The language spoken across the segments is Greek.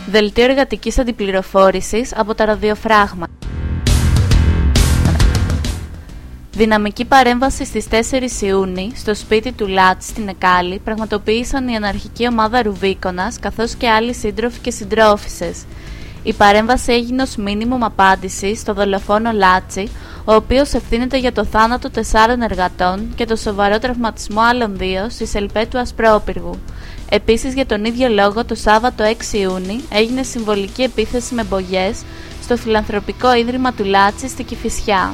Δελτίο εργατικής αντιπληροφόρησης από τα ραδιοφράγματα. Δυναμική παρέμβαση στις 4 Ιούνιου στο σπίτι του Λάτση στην Εκάλη πραγματοποίησαν η αναρχική ομάδα Ρουβίκονας καθώς και άλλοι σύντροφοι και συντρόφισσες. Η παρέμβαση έγινε ως μίνιμουμ απάντηση στο δολοφόνο Λάτση, ο οποίος ευθύνεται για το θάνατο 4 εργατών και το σοβαρό τραυματισμό άλλων 2 στις ΕΛΠΕ του Ασπρόπυργου. Επίσης, για τον ίδιο λόγο, το Σάββατο 6 Ιούνιου έγινε συμβολική επίθεση με μπογιές στο φιλανθρωπικό ίδρυμα του Λάτση στη Κηφισιά.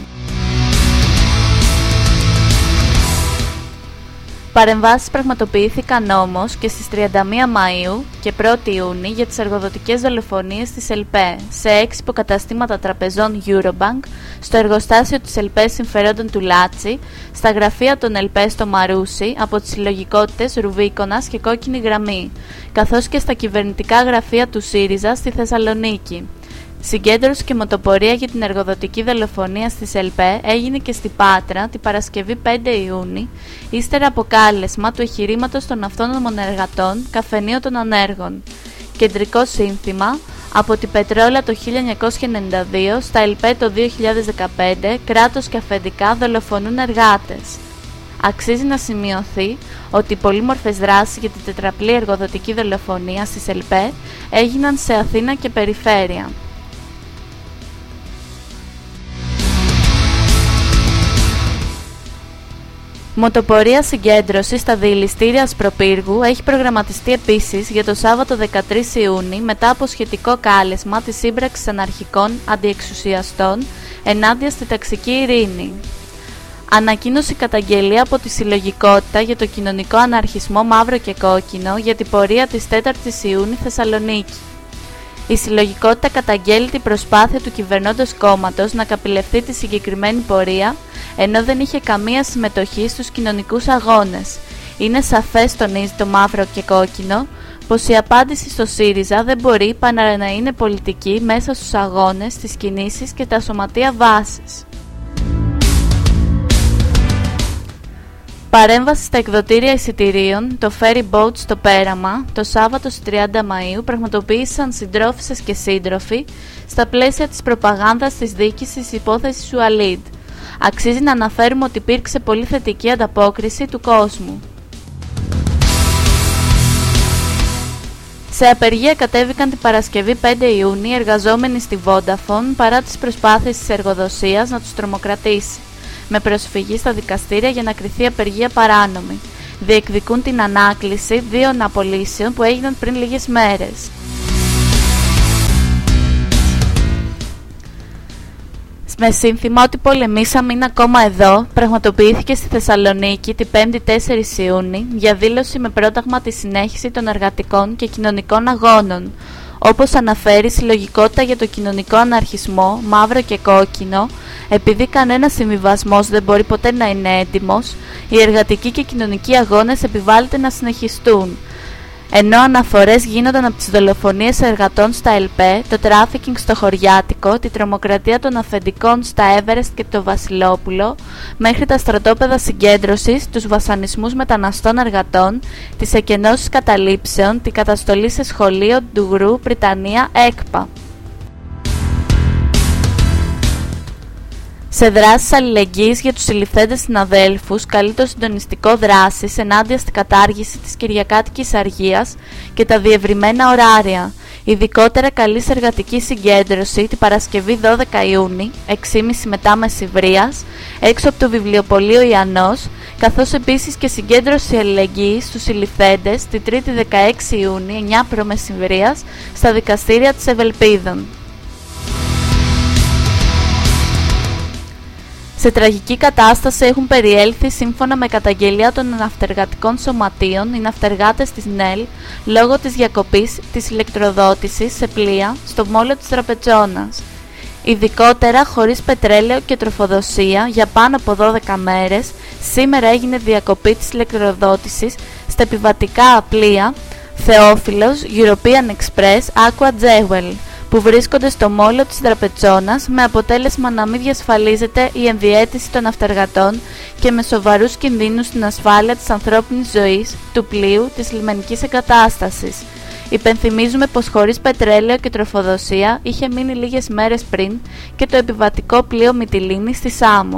Παρεμβάσεις πραγματοποιήθηκαν όμως και στις 31 Μαΐου και 1 Ιούνιου για τις εργοδοτικές δολοφονίες της ΕΛΠΕ σε 6 υποκαταστήματα τραπεζών Eurobank, στο εργοστάσιο της ΕΛΠΕ συμφερόντων του Λάτση, στα γραφεία των ΕΛΠΕ στο Μαρούσι από τις συλλογικότητες Ρουβίκονας και Κόκκινη Γραμμή, καθώς και στα κυβερνητικά γραφεία του ΣΥΡΙΖΑ στη Θεσσαλονίκη. Συγκέντρωση και μοτοπορία για την εργοδοτική δολοφονία στις ΕΛΠΕ έγινε και στη Πάτρα την Παρασκευή 5 Ιούνιου, ύστερα από κάλεσμα του εγχειρήματος των αυτόνομων εργατών Καφενείο των Ανέργων. Κεντρικό σύνθημα: από την Πετρόλα το 1992 στα ΕΛΠΕ το 2015, κράτος και αφεντικά δολοφονούν εργάτες. Αξίζει να σημειωθεί ότι οι πολύμορφες δράσεις για την τετραπλή εργοδοτική δολοφονία στις ΕΛΠΕ έγιναν σε Αθήνα και περιφέρεια. Μοτοπορία συγκέντρωση στα διελιστήρια Ασπροπύργου έχει προγραμματιστεί επίσης για το Σάββατο 13 Ιούνιου μετά από σχετικό κάλεσμα της σύμπραξης αναρχικών αντιεξουσιαστών ενάντια στη ταξική ειρήνη. Ανακοίνωση καταγγελία από τη Συλλογικότητα για το κοινωνικό αναρχισμό Μαύρο και Κόκκινο για την πορεία της 4ης Ιούνιου Θεσσαλονίκη. Η Συλλογικότητα καταγγέλει την προσπάθεια του κυβερνώντος κόμματος να καπηλευτεί τη συγκεκριμένη πορεία, ενώ δεν είχε καμία συμμετοχή στους κοινωνικούς αγώνες. Είναι σαφές, τονίζει το Μαύρο και Κόκκινο, πως η απάντηση στο ΣΥΡΙΖΑ δεν μπορεί παρά να είναι πολιτική μέσα στους αγώνες, τις κινήσεις και τα σωματεία βάσης. Παρέμβαση στα εκδοτήρια εισιτηρίων, το Ferry Boat στο Πέραμα, το Σάββατο στις 30 Μαΐου πραγματοποίησαν συντρόφισσες και σύντροφοι στα πλαίσια της προπαγάνδας της διοίκησης της υπόθεσης Ουαλίντ. Αξίζει να αναφέρουμε ότι υπήρξε πολύ θετική ανταπόκριση του κόσμου. Σε απεργία κατέβηκαν την Παρασκευή 5 Ιούνιου οι εργαζόμενοι στη Vodafone παρά τις προσπάθειες της εργοδοσίας να τους τρομοκρατήσει, με προσφυγή στα δικαστήρια για να κριθεί απεργία παράνομη. Διεκδικούν την ανάκληση 2 απολύσεων που έγιναν πριν λίγες μέρες. Με σύνθημα ότι πολεμήσαμε είναι ακόμα εδώ, πραγματοποιήθηκε στη Θεσσαλονίκη την 5η 4 Ιούνιου για δήλωση με πρόταγμα τη συνέχιση των εργατικών και κοινωνικών αγώνων. Όπως αναφέρει η Συλλογικότητα για το κοινωνικό αναρχισμό Μαύρο και Κόκκινο, επειδή κανένας συμβιβασμός δεν μπορεί ποτέ να είναι έτοιμος, οι εργατικοί και κοινωνικοί αγώνες επιβάλλεται να συνεχιστούν. Ενώ αναφορές γίνονταν από τις δολοφονίες εργατών στα ΕΛΠΕ, το τράφικινγκ στο Χωριάτικο, τη τρομοκρατία των αφεντικών στα Έβερεστ και το Βασιλόπουλο, μέχρι τα στρατόπεδα συγκέντρωσης, τους βασανισμούς μεταναστών εργατών, τις εκενώσεις καταλήψεων, την καταστολή σε σχολείο Ντουγρού, Πριτανία, ΕΚΠΑ. Σε δράσεις αλληλεγγύης για τους συλληφθέντες συναδέλφους, καλεί το συντονιστικό δράσης ενάντια στην κατάργηση της κυριακάτικης αργίας και τα διευρυμένα ωράρια. Ειδικότερα καλεί σε εργατική συγκέντρωση την Παρασκευή 12 Ιούνιου, 6.30 μετά μεσημβρίας, έξω από το βιβλιοπωλείο Ιαννός, καθώς επίσης και συγκέντρωση αλληλεγγύης στους συλληφθέντες την 3η 16 Ιούνιου, 9 π.μ. στα δικαστήρια της Ευελπίδων. Σε τραγική κατάσταση έχουν περιέλθει, σύμφωνα με καταγγελία των ναυτεργατικών σωματείων, οι ναυτεργάτες της ΝΕΛ λόγω της διακοπής της ηλεκτροδότησης σε πλοία στο μόλο της Τραπετσόνας. Ειδικότερα, χωρίς πετρέλαιο και τροφοδοσία για πάνω από 12 μέρες, σήμερα έγινε διακοπή της ηλεκτροδότησης στα επιβατικά πλοία Θεόφιλος, European Express, Aqua Jewel, που βρίσκονται στο μόλο της Τραπετσόνας, με αποτέλεσμα να μην διασφαλίζεται η ενδιαίτηση των ναυτεργατών και με σοβαρούς κινδύνους στην ασφάλεια της ανθρώπινης ζωής, του πλοίου, της λιμενικής εγκατάστασης. Υπενθυμίζουμε πως χωρίς πετρέλαιο και τροφοδοσία είχε μείνει λίγες μέρες πριν και το επιβατικό πλοίο Μυτιλήνη στη Σάμο.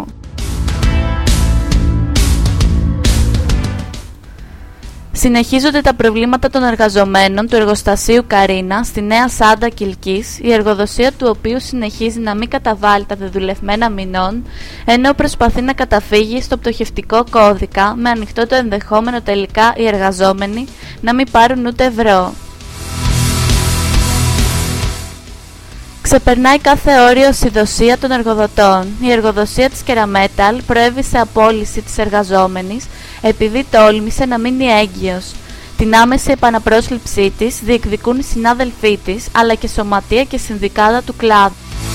Συνεχίζονται τα προβλήματα των εργαζομένων του εργοστασίου Καρίνα στη Νέα Σάντα Κιλκής, η εργοδοσία του οποίου συνεχίζει να μην καταβάλει τα δεδουλευμένα μηνών, ενώ προσπαθεί να καταφύγει στο πτωχευτικό κώδικα, με ανοιχτό το ενδεχόμενο τελικά οι εργαζόμενοι να μην πάρουν ούτε ευρώ. Ξεπερνάει κάθε όριο η ασυδοσία των εργοδοτών. Η εργοδοσία της Κεραμέταλ προέβη σε απόλυση της εργαζόμενης επειδή τόλμησε να μείνει έγκυος. Την άμεση επαναπρόσληψή της διεκδικούν οι συνάδελφοί της, αλλά και σωματεία και συνδικάτα του κλάδου.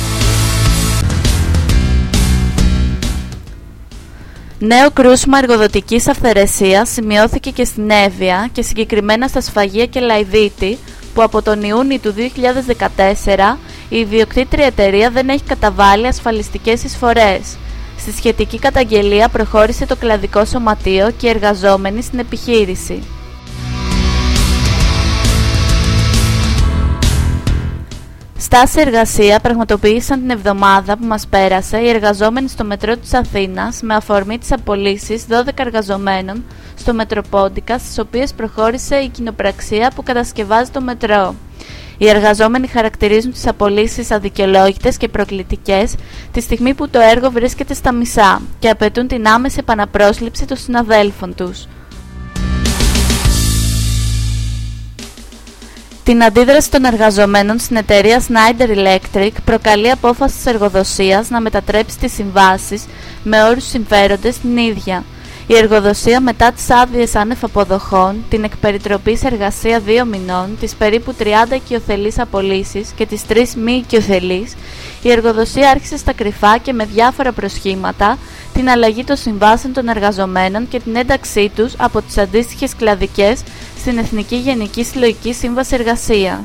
Νέο κρούσμα εργοδοτικής αυθαιρεσίας σημειώθηκε και στην Εύβοια και συγκεκριμένα στα Σφαγεία και Λαϊδίτη, που από τον Ιούνιο του 2014 η ιδιοκτήτρια εταιρεία δεν έχει καταβάλει ασφαλιστικές εισφορές. Στη σχετική καταγγελία προχώρησε το κλαδικό σωματείο και οι εργαζόμενοι στην επιχείρηση. Στάση εργασία πραγματοποίησαν την εβδομάδα που μας πέρασε οι εργαζόμενοι στο μετρό της Αθήνας με αφορμή τις απολύσεις 12 εργαζομένων στο Μετροπόντικα, στις οποίες προχώρησε η κοινοπραξία που κατασκευάζει το μετρό. Οι εργαζόμενοι χαρακτηρίζουν τις απολύσεις αδικαιολόγητες και προκλητικές τη στιγμή που το έργο βρίσκεται στα μισά και απαιτούν την άμεση επαναπρόσληψη των συναδέλφων τους. Την αντίδραση των εργαζομένων στην εταιρεία Schneider Electric προκαλεί απόφαση της εργοδοσίας να μετατρέψει τις συμβάσεις με όρους συμφέροντες στην ίδια. Η εργοδοσία μετά τις άδειες άνευ αποδοχών, την εκπεριτροπή σε εργασία 2 μηνών, τις περίπου 30 οικειοθελείς απολύσεις και τις 3 μη οικειοθελείς, η εργοδοσία άρχισε στα κρυφά και με διάφορα προσχήματα την αλλαγή των συμβάσεων των εργαζομένων και την ένταξή τους από τις αντίστοιχες κλαδικές στην Εθνική Γενική Συλλογική Σύμβαση Εργασίας.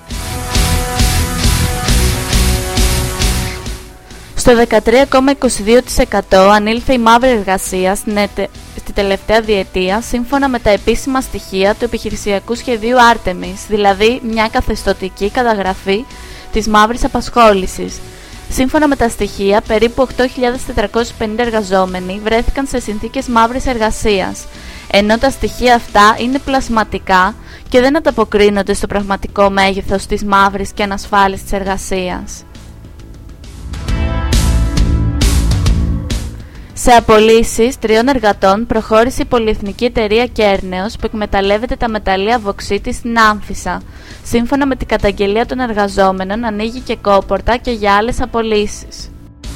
Στο 13,22% ανήλθε η μαύρη εργασία στη τελευταία διετία, σύμφωνα με τα επίσημα στοιχεία του επιχειρησιακού σχεδίου Artemis, δηλαδή μια καθεστωτική καταγραφή της μαύρης απασχόλησης. Σύμφωνα με τα στοιχεία, περίπου 8.450 εργαζόμενοι βρέθηκαν σε συνθήκες μαύρης εργασίας, ενώ τα στοιχεία αυτά είναι πλασματικά και δεν ανταποκρίνονται στο πραγματικό μέγεθος της μαύρης και ανασφάλιστης εργασίας. Σε απολύσεις 3 εργατών προχώρησε η πολυεθνική εταιρεία Κέρνεος που εκμεταλλεύεται τα μεταλλεία βωξίτη στην Άμφισσα. Σύμφωνα με την καταγγελία των εργαζόμενων, ανοίγει και κόπορτα και για άλλες απολύσεις.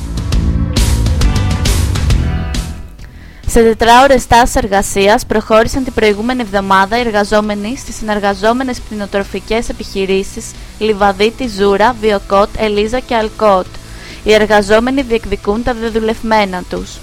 Σε 4ωρες στάσεις εργασίας προχώρησαν την προηγούμενη εβδομάδα οι εργαζόμενοι στις συνεργαζόμενες κτηνοτροφικές επιχειρήσεις Λιβαδίτη, Ζούρα, Βιοκότ, Ελίζα και Αλκότ. Οι εργαζόμενοι διεκδικούν τα δεδουλευμένα τους.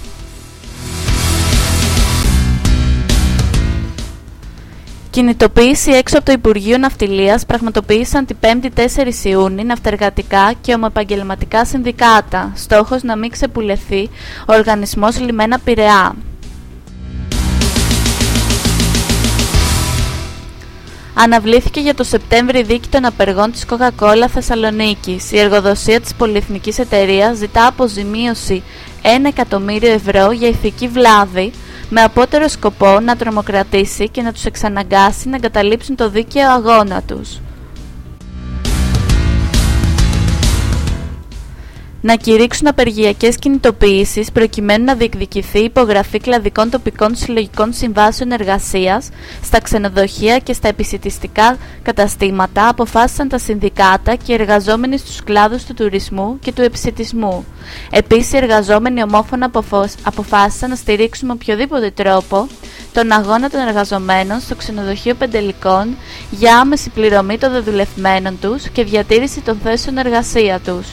Κινητοποίηση έξω από το Υπουργείο Ναυτιλίας πραγματοποίησαν την 5η 4 Ιούνιου ναυτεργατικά και ομοεπαγγελματικά συνδικάτα. Στόχος να μην ξεπουλεθεί ο οργανισμός Λιμένα Πειραιά. Αναβλήθηκε για το Σεπτέμβρη δίκη των απεργών της Coca-Cola Θεσσαλονίκης. Η εργοδοσία της πολυεθνικής εταιρείας ζητά αποζημίωση 1 εκατομμύριο ευρώ για ηθική βλάβη, με απότερο σκοπό να τρομοκρατήσει και να τους εξαναγκάσει να εγκαταλείψουν το δίκαιο αγώνα τους. Να κηρύξουν απεργιακές κινητοποιήσεις προκειμένου να διεκδικηθεί υπογραφή κλαδικών τοπικών συλλογικών συμβάσεων εργασίας στα ξενοδοχεία και στα επισιτιστικά καταστήματα, αποφάσισαν τα συνδικάτα και οι εργαζόμενοι στους κλάδους του τουρισμού και του επισιτισμού. Επίσης, οι εργαζόμενοι ομόφωνα αποφάσισαν να στηρίξουν με οποιοδήποτε τρόπο τον αγώνα των εργαζομένων στο ξενοδοχείο Πεντελικών για άμεση πληρωμή των δεδουλευμένων τους και διατήρηση των θέσεων εργασία τους.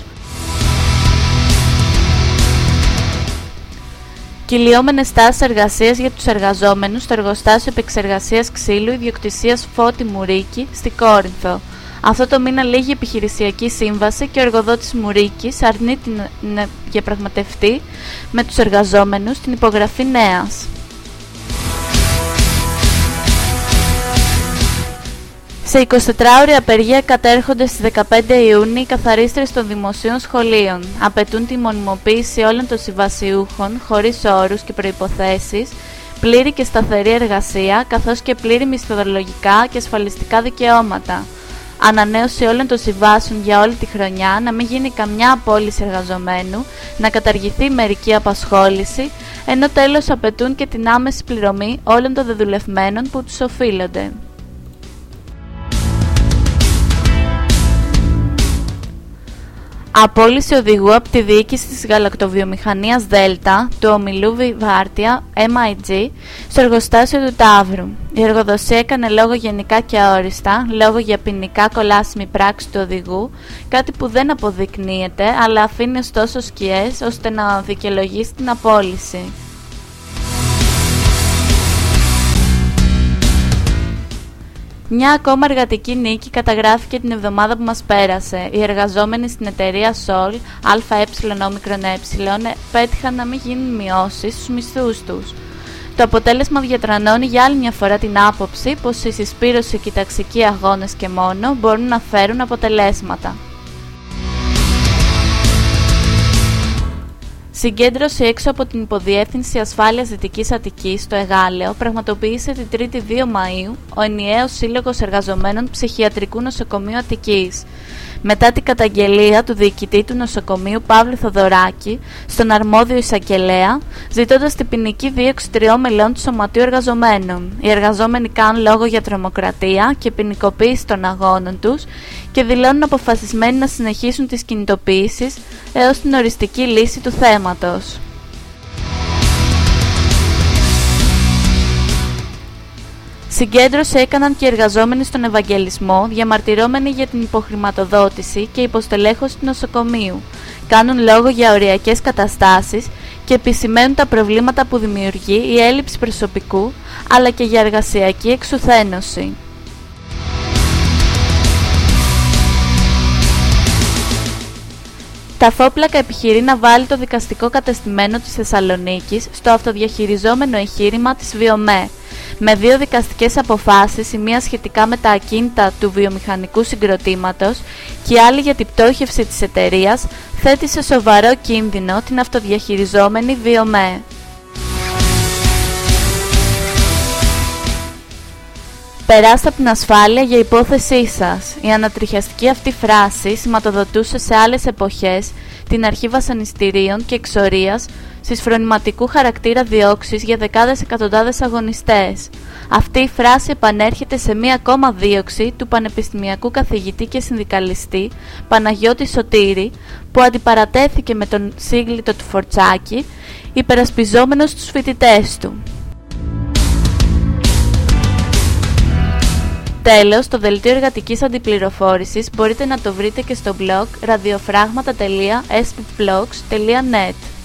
Κυλιόμενες τάσεις εργασίας για τους εργαζόμενους στο εργοστάσιο επεξεργασίας ξύλου ιδιοκτησίας Φώτη Μουρίκη στη Κόρινθο. Αυτό το μήνα λήγει η επιχειρησιακή σύμβαση και ο εργοδότης Μουρίκης αρνείται να διαπραγματευτεί με τους εργαζόμενους την υπογραφή νέας. Σε 24ωρη απεργία κατέρχονται στις 15 Ιούνιου οι καθαρίστρες των δημοσίων σχολείων. Απαιτούν τη μονιμοποίηση όλων των συμβασιούχων, χωρίς όρους και προϋποθέσεις, πλήρη και σταθερή εργασία, καθώς και πλήρη μισθολογικά και ασφαλιστικά δικαιώματα. Ανανέωση όλων των συμβάσεων για όλη τη χρονιά, να μην γίνει καμιά απόλυση εργαζομένου, να καταργηθεί η μερική απασχόληση, ενώ τέλος απαιτούν και την άμεση πληρωμή όλων των δεδουλευμένων που τους οφείλονται. Απόλυση οδηγού από τη διοίκηση της γαλακτοβιομηχανίας Δέλτα, του ομιλού Βιβάρτια, MIG, στο εργοστάσιο του Ταύρου. Η εργοδοσία έκανε λόγο γενικά και αόριστα, λόγο για ποινικά κολάσιμη πράξη του οδηγού, κάτι που δεν αποδεικνύεται, αλλά αφήνει ωστόσο σκιές ώστε να δικαιολογήσει την απόλυση. Μια ακόμα εργατική νίκη καταγράφηκε την εβδομάδα που μας πέρασε. Οι εργαζόμενοι στην εταιρεία Sol, ΑΕ, πέτυχαν να μην γίνουν μειώσεις στους μισθούς τους. Το αποτέλεσμα διατρανώνει για άλλη μια φορά την άποψη πως η συσπήρωση και οι ταξικοί αγώνες και μόνο μπορούν να φέρουν αποτελέσματα. Συγκέντρωση έξω από την Υποδιεύθυνση Ασφάλειας Δυτικής Αττικής στο Εγάλεο πραγματοποίησε την 3η 2 Μαΐου ο ενιαίος Σύλλογος Εργαζομένων Ψυχιατρικού Νοσοκομείου Αττικής. Μετά την καταγγελία του διοικητή του νοσοκομείου Παύλου Θοδωράκη στον αρμόδιο εισαγγελέα, ζητώντας την ποινική δίωξη 3 μελών του Σωματείου Εργαζομένων. Οι εργαζόμενοι κάνουν λόγο για τρομοκρατία και ποινικοποίηση των αγώνων τους και δηλώνουν αποφασισμένοι να συνεχίσουν τις κινητοποιήσεις έως την οριστική λύση του θέματος. Συγκέντρωση έκαναν και οι εργαζόμενοι στον Ευαγγελισμό, διαμαρτυρώμενοι για την υποχρηματοδότηση και υποστελέχωση του νοσοκομείου. Κάνουν λόγο για οριακές καταστάσεις και επισημαίνουν τα προβλήματα που δημιουργεί η έλλειψη προσωπικού, αλλά και για εργασιακή εξουθένωση. Τα Φόπλακα επιχειρεί να βάλει το δικαστικό κατεστημένο της Θεσσαλονίκης στο αυτοδιαχειριζόμενο εγχείρημα της Βιομέ, με 2 δικαστικές αποφάσεις, η μία σχετικά με τα ακίνητα του βιομηχανικού συγκροτήματος και η άλλη για την πτώχευση της εταιρείας, θέτει σε σοβαρό κίνδυνο την αυτοδιαχειριζόμενη Βιομέ. Περάστε από την ασφάλεια για υπόθεσή σας. Η ανατριχιαστική αυτή φράση σηματοδοτούσε σε άλλες εποχές την αρχή βασανιστήριων και εξορίας στις φρονηματικού χαρακτήρα διώξεις για δεκάδες εκατοντάδες αγωνιστές. Αυτή η φράση επανέρχεται σε μία ακόμα δίωξη του πανεπιστημιακού καθηγητή και συνδικαλιστή Παναγιώτη Σωτήρη, που αντιπαρατέθηκε με τον σύγκλιτο του Φορτσάκη, υπερασπιζόμενος τους φοιτητές του. Τέλος, το δελτίο εργατικής αντιπληροφόρησης μπορείτε να το βρείτε και στο blog radiofragmata.spblogs.net.